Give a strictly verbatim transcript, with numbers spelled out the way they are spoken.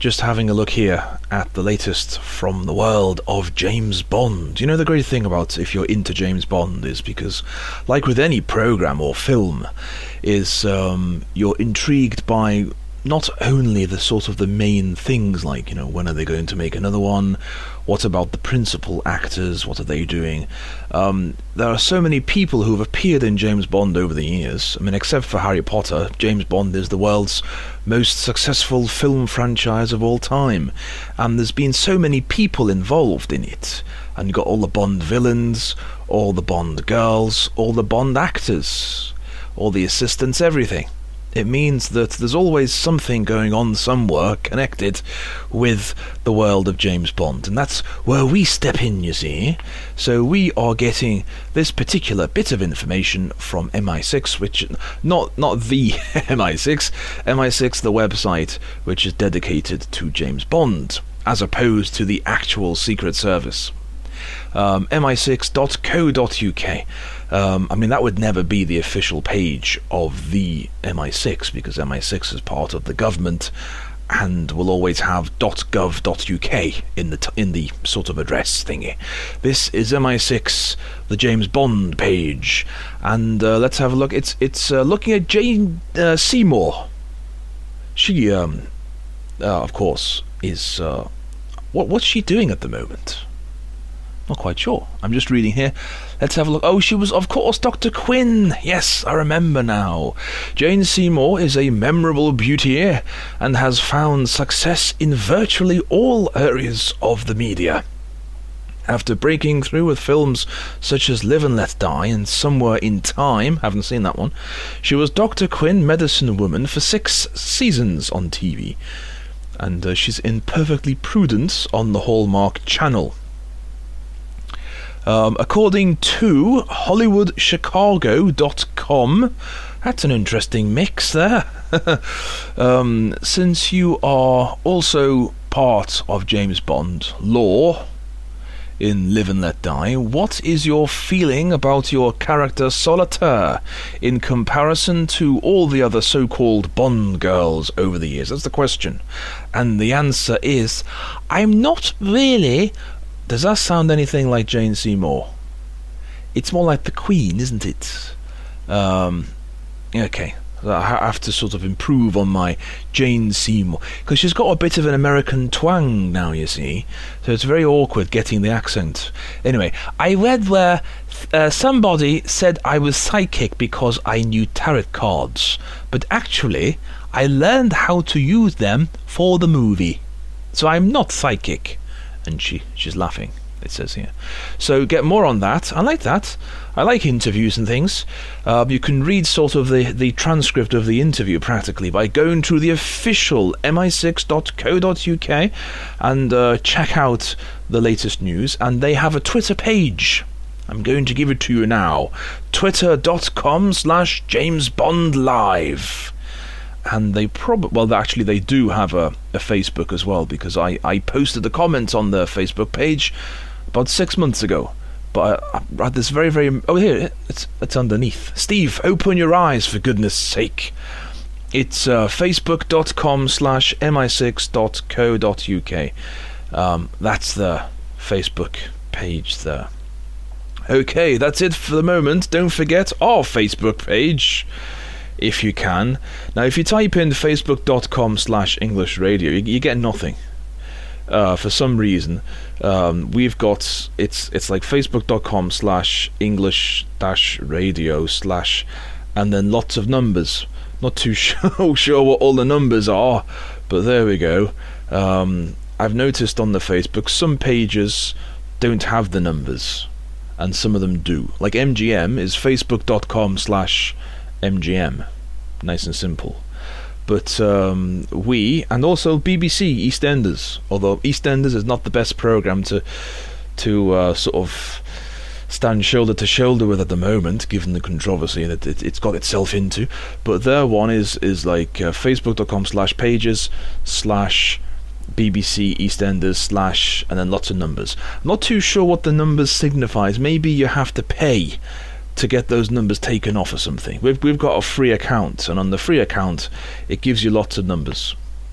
just having a look here at the latest from the world of James Bond. You know, the great thing about if you're into James Bond is because, like with any program or film, is um, you're intrigued by not only the sort of the main things, like, you know, when are they going to make another one? What about the principal actors? What are they doing? Um, there are so many people who have appeared in James Bond over the years. I mean, except for Harry Potter, James Bond is the world's most successful film franchise of all time. And there's been so many people involved in it. And you've got all the Bond villains, all the Bond girls, all the Bond actors, all the assistants, everything. It means that there's always something going on somewhere connected with the world of James Bond. And that's where we step in, you see. So we are getting this particular bit of information from M I six, which, not not the M I six, M I six, the website, which is dedicated to James Bond, as opposed to the actual Secret Service. Um, M I six dot co dot U K. Um, I mean, that would never be the official page of the M I six, because M I six is part of the government and will always have .gov dot U K in the t- in the sort of address thingy. This is M I six, the James Bond page, and uh, let's have a look. It's it's uh, looking at Jane uh, Seymour. She, um, uh, of course, is uh, what what's she doing at the moment? Not quite sure. I'm just reading here. Let's have a look. Oh, she was, of course, Doctor Quinn. Yes, I remember now. Jane Seymour is a memorable beauty and has found success in virtually all areas of the media. After breaking through with films such as Live and Let Die and Somewhere in Time, haven't seen that one, she was Doctor Quinn, Medicine Woman, for six seasons on T V. And uh, she's in Perfectly Prudent on the Hallmark Channel. Um, according to Hollywood Chicago dot com, that's an interesting mix there. um, since you are also part of James Bond lore in Live and Let Die, what is your feeling about your character Solitaire in comparison to all the other so-called Bond girls over the years? That's the question. And the answer is, I'm not really... Does that sound anything like Jane Seymour? It's more like the Queen, isn't it? Um, okay, I have to sort of improve on my Jane Seymour, because she's got a bit of an American twang now, you see, so it's very awkward getting the accent. Anyway, I read where uh, somebody said I was psychic because I knew tarot cards, but actually I learned how to use them for the movie, so I'm not psychic. And she she's laughing, it says here. So get more on that. I like that. I like interviews and things. Uh, you can read sort of the, the transcript of the interview practically by going to the official M I six dot co dot U K and uh, check out the latest news. And they have a Twitter page. I'm going to give it to you now. Twitter dot com slash James Bond Live. And they probably, well, actually, they do have a, a Facebook as well, because I, I posted a comment on their Facebook page about six months ago. But I, I had this very, very, oh, here, it's it's underneath. Steve, open your eyes, for goodness sake. It's uh, facebook dot com slash M I six dot co dot U K. Um, that's the Facebook page there. Okay, that's it for the moment. Don't forget our Facebook page, if you can. Now, if you type in facebook dot com slash English radio, you, you get nothing. Uh, for some reason, um, we've got, it's it's like facebook dot com slash English dash radio slash, and then lots of numbers. Not too sure, sure what all the numbers are, but there we go. Um, I've noticed on the Facebook, some pages don't have the numbers, and some of them do. Like M G M is facebook dot com slash M G M, nice and simple. But um, we, and also B B C EastEnders, although EastEnders is not the best programme to to uh, sort of stand shoulder to shoulder with at the moment, given the controversy that it, it's got itself into. But their one is is like uh, facebook dot com slash pages slash B B C EastEnders slash, and then lots of numbers. I'm not too sure what the numbers signifies. Maybe you have to pay to get those numbers taken off or something. We've we've got a free account, and on the free account it gives you lots of numbers.